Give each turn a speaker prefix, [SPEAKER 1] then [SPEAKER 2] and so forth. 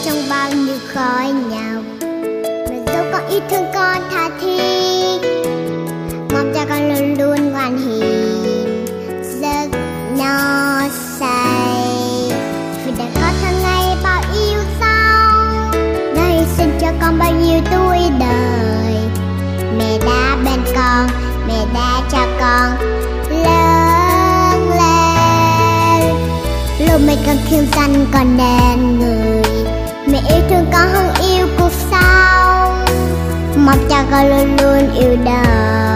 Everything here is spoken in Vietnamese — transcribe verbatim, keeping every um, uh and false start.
[SPEAKER 1] trong bao nhiêu khói nhọc. Mẹ dẫu con ít thương con tha thiết, mong cha con luôn luôn ngoan hiền, giấc no say. Vì đã có tháng ngày bao yêu dấu, đã hy sinh cho con bao nhiêu tuổi đời. Mẹ đã bên con, mẹ đã cho con lớn lên. Lúc mẹ con khiêu danh còn nên người, mẹ yêu thương con hơn yêu cuộc sống, mong cho con luôn luôn yêu đời.